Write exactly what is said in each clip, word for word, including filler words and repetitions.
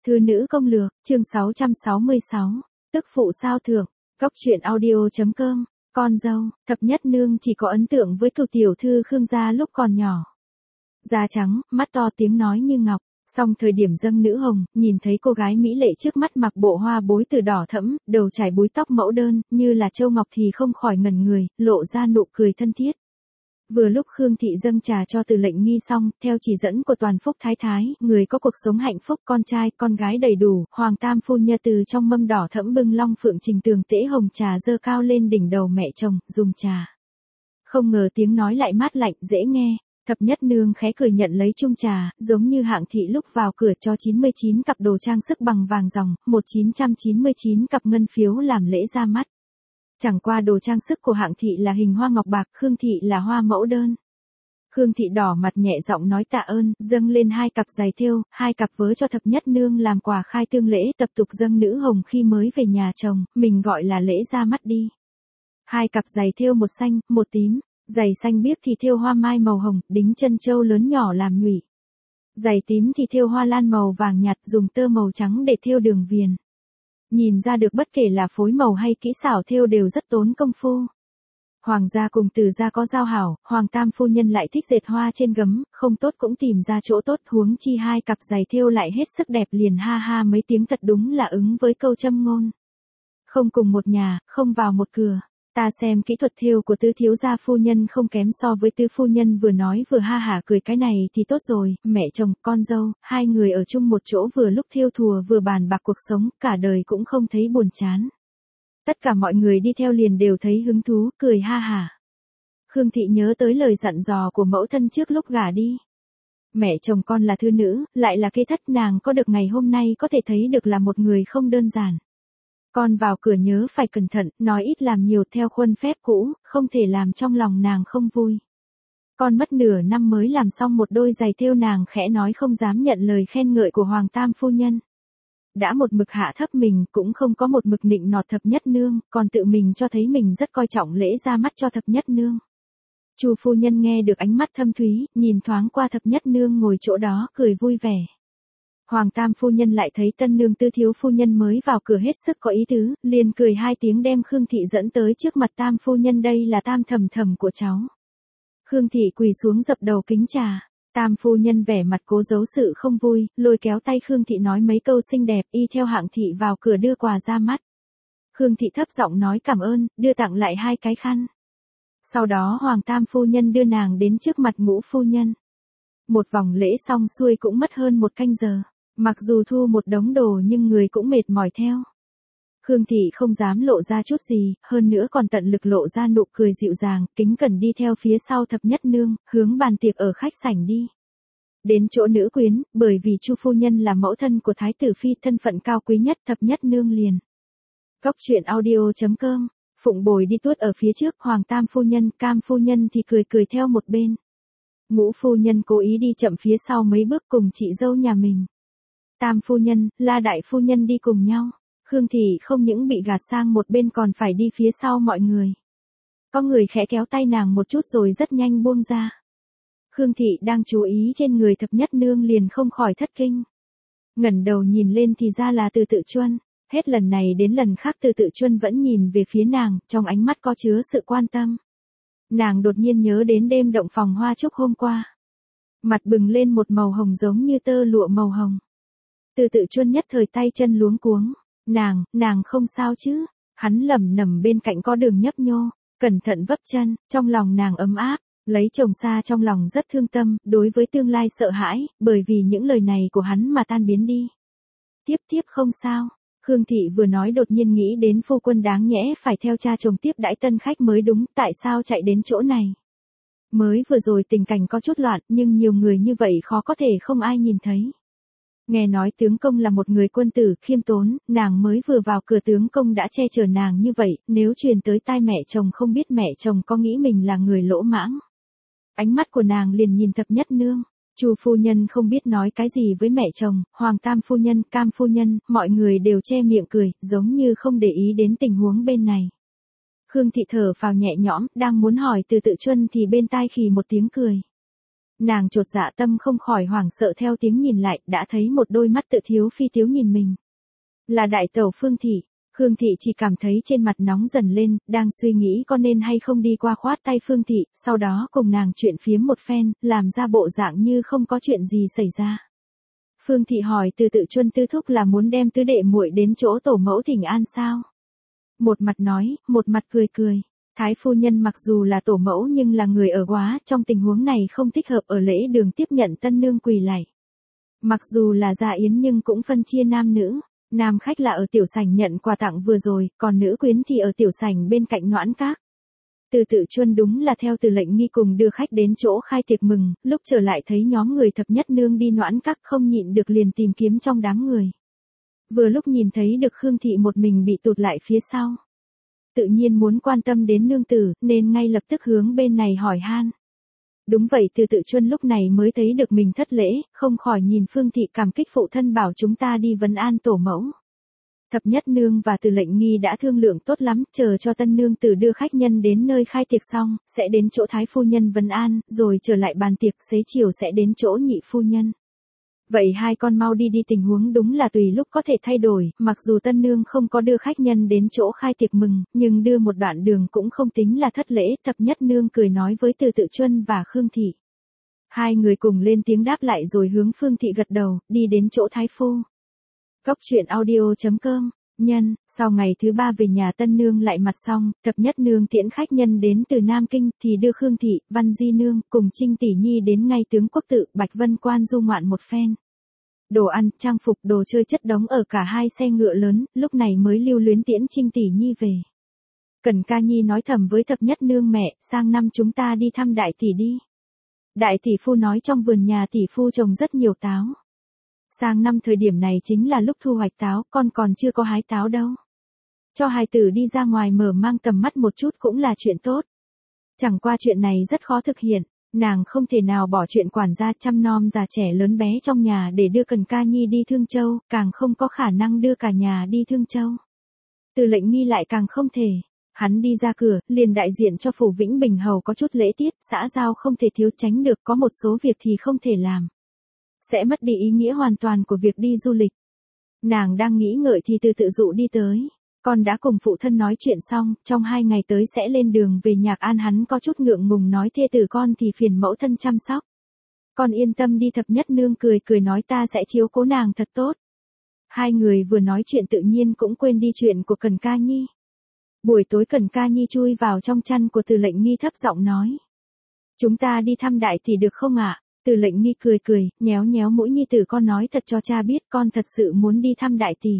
Thư nữ công lược, chương sáu trăm sáu mươi sáu, tức phụ sao thượng, góc truyện audio.com, con dâu, thập nhất nương chỉ có ấn tượng với cửu tiểu thư Khương gia lúc còn nhỏ. Da trắng, mắt to tiếng nói như ngọc, song thời điểm dâng nữ hồng, nhìn thấy cô gái mỹ lệ trước mắt mặc bộ hoa bối từ đỏ thẫm, đầu trải búi tóc mẫu đơn, như là châu ngọc thì không khỏi ngẩn người, lộ ra nụ cười thân thiết. Vừa lúc Khương thị dâng trà cho Từ Lệnh Nghi xong, theo chỉ dẫn của Toàn Phúc Thái Thái, người có cuộc sống hạnh phúc, con trai, con gái đầy đủ, Hoàng Tam phu nhân từ trong mâm đỏ thẫm bưng long phượng trình tường tễ hồng trà dơ cao lên đỉnh đầu mẹ chồng, dùng trà. Không ngờ tiếng nói lại mát lạnh, dễ nghe. Thập nhất nương khẽ cười nhận lấy chung trà, giống như Hạng thị lúc vào cửa cho chín mươi chín cặp đồ trang sức bằng vàng ròng, một nghìn chín trăm chín mươi chín cặp ngân phiếu làm lễ ra mắt. Chẳng qua đồ trang sức của Hạng thị là hình hoa ngọc bạc, Khương thị là hoa mẫu đơn. Khương thị đỏ mặt nhẹ giọng nói tạ ơn, dâng lên hai cặp giày thêu, hai cặp vớ cho thập nhất nương làm quà khai tương lễ, tập tục dâng nữ hồng khi mới về nhà chồng, mình gọi là lễ ra mắt đi. Hai cặp giày thêu một xanh, một tím. Giày xanh biếc thì thêu hoa mai màu hồng, đính chân châu lớn nhỏ làm nhụy. Giày tím thì thêu hoa lan màu vàng nhạt, dùng tơ màu trắng để thêu đường viền. Nhìn ra được bất kể là phối màu hay kỹ xảo thêu đều rất tốn công phu. Hoàng gia cùng Từ gia có giao hảo, Hoàng Tam phu nhân lại thích dệt hoa trên gấm, không tốt cũng tìm ra chỗ tốt, huống chi hai cặp giày thêu lại hết sức đẹp, liền ha ha mấy tiếng thật đúng là ứng với câu châm ngôn. Không cùng một nhà, không vào một cửa. Ta xem kỹ thuật thêu của tứ thiếu gia phu nhân không kém so với tứ phu nhân, vừa nói vừa ha hả cười, cái này thì tốt rồi, mẹ chồng, con dâu, hai người ở chung một chỗ vừa lúc thêu thùa vừa bàn bạc cuộc sống, cả đời cũng không thấy buồn chán. Tất cả mọi người đi theo liền đều thấy hứng thú, cười ha hả. Khương thị nhớ tới lời dặn dò của mẫu thân trước lúc gả đi. Mẹ chồng con là thư nữ, lại là kế thất, nàng có được ngày hôm nay có thể thấy được là một người không đơn giản. Con vào cửa nhớ phải cẩn thận, nói ít làm nhiều theo khuôn phép cũ, không thể làm trong lòng nàng không vui. Con mất nửa năm mới làm xong một đôi giày thêu, nàng khẽ nói không dám nhận lời khen ngợi của Hoàng Tam phu nhân. Đã một mực hạ thấp mình, cũng không có một mực nịnh nọt thập nhất nương, còn tự mình cho thấy mình rất coi trọng lễ ra mắt cho thập nhất nương. Chu phu nhân nghe được ánh mắt thâm thúy, nhìn thoáng qua thập nhất nương ngồi chỗ đó, cười vui vẻ. Hoàng Tam phu nhân lại thấy tân nương tư thiếu phu nhân mới vào cửa hết sức có ý tứ, liền cười hai tiếng đem Khương thị dẫn tới trước mặt Tam phu nhân, đây là Tam thầm thầm của cháu. Khương thị quỳ xuống dập đầu kính trà, Tam phu nhân vẻ mặt cố giấu sự không vui, lôi kéo tay Khương thị nói mấy câu xinh đẹp, y theo Hạng thị vào cửa đưa quà ra mắt. Khương thị thấp giọng nói cảm ơn, đưa tặng lại hai cái khăn. Sau đó Hoàng Tam phu nhân đưa nàng đến trước mặt Ngũ phu nhân. Một vòng lễ xong xuôi cũng mất hơn một canh giờ. Mặc dù thu một đống đồ nhưng người cũng mệt mỏi theo. Khương thị không dám lộ ra chút gì, hơn nữa còn tận lực lộ ra nụ cười dịu dàng, kính cẩn đi theo phía sau thập nhất nương, hướng bàn tiệc ở khách sảnh đi. Đến chỗ nữ quyến, bởi vì Chu phu nhân là mẫu thân của Thái tử phi, thân phận cao quý nhất, thập nhất nương liền. Góc truyện audio.com, Phụng Bồi đi tuốt ở phía trước, Hoàng Tam phu nhân, Cam phu nhân thì cười cười theo một bên. Ngũ phu nhân cố ý đi chậm phía sau mấy bước cùng chị dâu nhà mình. Tam phu nhân, La đại phu nhân đi cùng nhau. Khương thị không những bị gạt sang một bên còn phải đi phía sau mọi người. Có người khẽ kéo tay nàng một chút rồi rất nhanh buông ra. Khương thị đang chú ý trên người thập nhất nương liền không khỏi thất kinh. Ngẩng đầu nhìn lên thì ra là Từ Tự Chuân. Hết lần này đến lần khác Từ Tự Chuân vẫn nhìn về phía nàng, trong ánh mắt có chứa sự quan tâm. Nàng đột nhiên nhớ đến đêm động phòng hoa trúc hôm qua. Mặt bừng lên một màu hồng giống như tơ lụa màu hồng. Từ Tự Chuân nhất thời tay chân luống cuống. Nàng, nàng không sao chứ? Hắn lẩm nẩm bên cạnh có Đường nhấp nhô, cẩn thận vấp chân, trong lòng nàng ấm áp, lấy chồng xa trong lòng rất thương tâm, đối với tương lai sợ hãi, bởi vì những lời này của hắn mà tan biến đi. Tiếp tiếp không sao. Khương thị vừa nói đột nhiên nghĩ đến phu quân đáng nhẽ phải theo cha chồng tiếp đãi tân khách mới đúng, tại sao chạy đến chỗ này? Mới vừa rồi tình cảnh có chút loạn, nhưng nhiều người như vậy khó có thể không ai nhìn thấy. Nghe nói tướng công là một người quân tử, khiêm tốn, nàng mới vừa vào cửa tướng công đã che chở nàng như vậy, nếu truyền tới tai mẹ chồng không biết mẹ chồng có nghĩ mình là người lỗ mãng. Ánh mắt của nàng liền nhìn thập nhất nương. Chu phu nhân không biết nói cái gì với mẹ chồng, Hoàng Tam phu nhân, Cam phu nhân, mọi người đều che miệng cười, giống như không để ý đến tình huống bên này. Khương thị thở phào nhẹ nhõm, đang muốn hỏi Từ Tự Chuân thì bên tai khì một tiếng cười. Nàng chột dạ tâm không khỏi hoảng sợ theo tiếng nhìn lại, đã thấy một đôi mắt tự thiếu phi tiếu nhìn mình. Là đại tẩu Phương Thị. Khương Thị chỉ cảm thấy trên mặt nóng dần lên, đang suy nghĩ có nên hay không đi qua khoát tay Phương Thị, sau đó cùng nàng chuyện phiếm một phen, làm ra bộ dạng như không có chuyện gì xảy ra. Phương Thị hỏi Từ Tự Chuân tứ thúc là muốn đem tứ đệ muội đến chỗ tổ mẫu thỉnh an sao? Một mặt nói, một mặt cười cười. Thái phu nhân mặc dù là tổ mẫu nhưng là người ở Góa, trong tình huống này không thích hợp ở lễ đường tiếp nhận tân nương quỳ lạy. Mặc dù là gia yến nhưng cũng phân chia nam nữ. Nam khách là ở tiểu sảnh nhận quà tặng vừa rồi, còn nữ quyến thì ở tiểu sảnh bên cạnh Noãn Các. Từ Tự Chuân đúng là theo Từ Lệnh Nghi cùng đưa khách đến chỗ khai tiệc mừng, lúc trở lại thấy nhóm người thập nhất nương đi Noãn Các không nhịn được liền tìm kiếm trong đám người. Vừa lúc nhìn thấy được Khương Thị một mình bị tụt lại phía sau. Tự nhiên muốn quan tâm đến nương tử, nên ngay lập tức hướng bên này hỏi han. Đúng vậy, Từ Tự Chuân lúc này mới thấy được mình thất lễ, không khỏi nhìn Phương Thị cảm kích phụ thân bảo chúng ta đi vấn an tổ mẫu. Thập nhất nương và Từ Lệnh Nghi đã thương lượng tốt lắm, chờ cho tân nương tử đưa khách nhân đến nơi khai tiệc xong, sẽ đến chỗ thái phu nhân vấn an, rồi trở lại bàn tiệc, xế chiều sẽ đến chỗ nhị phu nhân. Vậy hai con mau đi đi, tình huống đúng là tùy lúc có thể thay đổi, mặc dù tân nương không có đưa khách nhân đến chỗ khai tiệc mừng, nhưng đưa một đoạn đường cũng không tính là thất lễ. Thập nhất nương cười nói với Từ Tự Chuân và Khương Thị. Hai người cùng lên tiếng đáp lại rồi hướng Phương Thị gật đầu, đi đến chỗ thái phu. Góc truyện audio chấm com, nhân, sau ngày thứ ba về nhà tân nương lại mặt xong, thập nhất nương tiễn khách nhân đến từ Nam Kinh, thì đưa Khương Thị, Văn Di Nương, cùng Trinh Tỷ Nhi đến ngay Tướng Quốc Tự, Bạch Vân Quan du ngoạn một phen. Đồ ăn, trang phục, đồ chơi chất đống ở cả hai xe ngựa lớn, lúc này mới lưu luyến tiễn Trinh Tỷ Nhi về. Cẩn Ca Nhi nói thầm với thập nhất nương mẹ, sang năm chúng ta đi thăm đại tỷ đi. Đại tỷ phu nói trong vườn nhà tỷ phu trồng rất nhiều táo. Sang năm thời điểm này chính là lúc thu hoạch táo, con còn chưa có hái táo đâu. Cho hài tử đi ra ngoài mở mang tầm mắt một chút cũng là chuyện tốt. Chẳng qua chuyện này rất khó thực hiện, nàng không thể nào bỏ chuyện quản gia chăm nom già trẻ lớn bé trong nhà để đưa Cẩn Ca Nhi đi Thương Châu, càng không có khả năng đưa cả nhà đi Thương Châu. Từ Lệnh Nghi lại càng không thể. Hắn đi ra cửa, liền đại diện cho phủ Vĩnh Bình hầu có chút lễ tiết, xã giao không thể thiếu tránh được, có một số việc thì không thể làm. Sẽ mất đi ý nghĩa hoàn toàn của việc đi du lịch. Nàng đang nghĩ ngợi thì Từ Tự Dụ đi tới. Con đã cùng phụ thân nói chuyện xong, trong hai ngày tới sẽ lên đường về Nhạc An. Hắn có chút ngượng ngùng nói thê tử con thì phiền mẫu thân chăm sóc. Con yên tâm đi, thập nhất nương cười cười nói ta sẽ chiếu cố nàng thật tốt. Hai người vừa nói chuyện tự nhiên cũng quên đi chuyện của Cẩn Ca Nhi. Buổi tối Cẩn Ca Nhi chui vào trong chăn của Từ Lệnh Nghi thấp giọng nói. Chúng ta đi thăm đại tỷ được không ạ? Từ Lệnh Nghi cười cười, nhéo nhéo mũi nhi tử con nói thật cho cha biết con thật sự muốn đi thăm đại tỷ.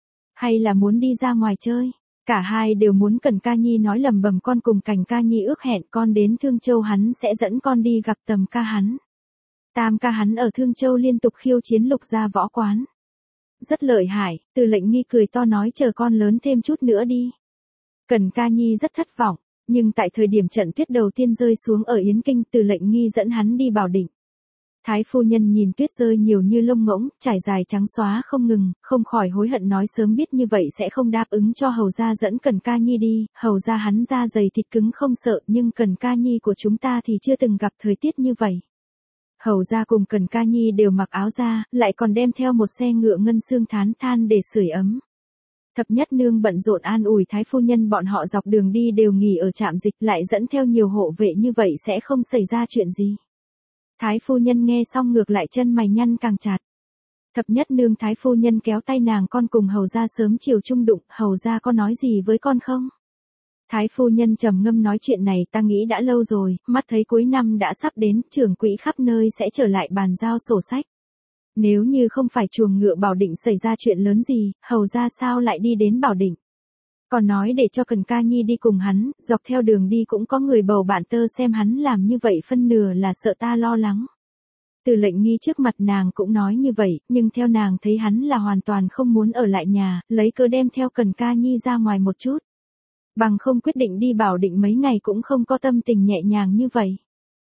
Hay là muốn đi ra ngoài chơi? Cả hai đều muốn. Cẩn Ca Nhi nói lầm bầm con cùng Cảnh Ca Nhi ước hẹn con đến Thương Châu hắn sẽ dẫn con đi gặp Tầm ca hắn. Tam ca hắn ở Thương Châu liên tục khiêu chiến Lục gia võ quán. Rất lợi hại, Từ Lệnh Nghi cười to nói chờ con lớn thêm chút nữa đi. Cẩn Ca Nhi rất thất vọng, nhưng tại thời điểm trận tuyết đầu tiên rơi xuống ở Yến Kinh, Từ Lệnh Nghi dẫn hắn đi Bảo Định. Thái phu nhân nhìn tuyết rơi nhiều như lông ngỗng, trải dài trắng xóa không ngừng, không khỏi hối hận nói sớm biết như vậy sẽ không đáp ứng cho hầu gia dẫn Cẩn Ca Nhi đi, hầu gia hắn da dày thịt cứng không sợ, nhưng Cẩn Ca Nhi của chúng ta thì chưa từng gặp thời tiết như vậy. Hầu gia cùng Cẩn Ca Nhi đều mặc áo da, lại còn đem theo một xe ngựa ngân xương thán than để sưởi ấm. Thập nhất nương bận rộn an ủi thái phu nhân bọn họ dọc đường đi đều nghỉ ở trạm dịch, lại dẫn theo nhiều hộ vệ như vậy sẽ không xảy ra chuyện gì. Thái phu nhân nghe xong ngược lại chân mày nhăn càng chặt. Thập nhất nương thái phu nhân kéo tay nàng con cùng hầu gia sớm chiều chung đụng, hầu gia có nói gì với con không? Thái phu nhân trầm ngâm nói chuyện này ta nghĩ đã lâu rồi, mắt thấy cuối năm đã sắp đến, trưởng quỹ khắp nơi sẽ trở lại bàn giao sổ sách. Nếu như không phải chuồng ngựa Bảo Định xảy ra chuyện lớn gì, hầu gia sao lại đi đến Bảo Định? Còn nói để cho Cẩn Ca Nhi đi cùng hắn, dọc theo đường đi cũng có người bầu bạn tơ xem hắn làm như vậy phân nửa là sợ ta lo lắng. Từ Lệnh Nghi trước mặt nàng cũng nói như vậy, nhưng theo nàng thấy hắn là hoàn toàn không muốn ở lại nhà, lấy cớ đem theo Cẩn Ca Nhi ra ngoài một chút. Bằng không quyết định đi Bảo Định mấy ngày cũng không có tâm tình nhẹ nhàng như vậy.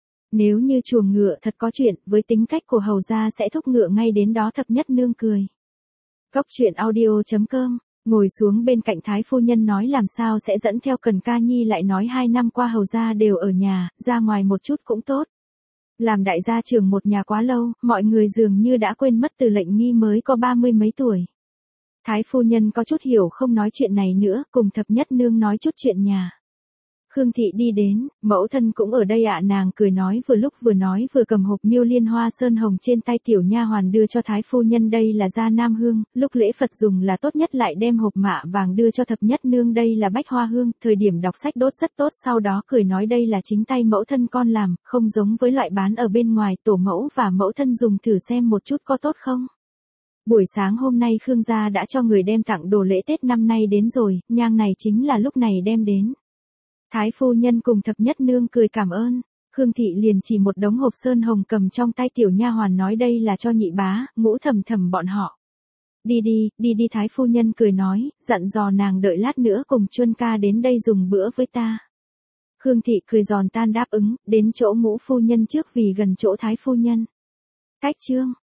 Nếu như chuồng ngựa thật có chuyện, với tính cách của hầu gia sẽ thúc ngựa ngay đến đó. Thập nhất nương cười. Góc truyện audio chấm com, ngồi xuống bên cạnh thái phu nhân nói làm sao sẽ dẫn theo Cẩn Ca Nhi lại nói hai năm qua hầu gia đều ở nhà, ra ngoài một chút cũng tốt. Làm đại gia trưởng một nhà quá lâu, mọi người dường như đã quên mất Từ Lệnh Nghi mới có ba mươi mấy tuổi. Thái phu nhân có chút hiểu không nói chuyện này nữa, cùng thập nhất nương nói chút chuyện nhà. Khương thị đi đến, mẫu thân cũng ở đây ạ, nàng cười nói vừa lúc vừa nói vừa cầm hộp miêu liên hoa sơn hồng trên tay tiểu nha hoàn đưa cho thái phu nhân, đây là gia nam hương, lúc lễ Phật dùng là tốt nhất, lại đem hộp mạ vàng đưa cho thập nhất nương, đây là bách hoa hương, thời điểm đọc sách đốt rất tốt, sau đó cười nói đây là chính tay mẫu thân con làm, không giống với loại bán ở bên ngoài, tổ mẫu và mẫu thân dùng thử xem một chút có tốt không. Buổi sáng hôm nay Khương gia đã cho người đem tặng đồ lễ Tết năm nay đến rồi, nhang này chính là lúc này đem đến. Thái phu nhân cùng thập nhất nương cười cảm ơn, Khương thị liền chỉ một đống hộp sơn hồng cầm trong tay, tiểu nha hoàn nói đây là cho nhị bá, ngũ thầm thầm bọn họ. Đi đi, đi đi, thái phu nhân cười nói, dặn dò nàng đợi lát nữa cùng Chuân ca đến đây dùng bữa với ta. Khương thị cười giòn tan đáp ứng, đến chỗ ngũ phu nhân trước vì gần chỗ thái phu nhân. Cách chương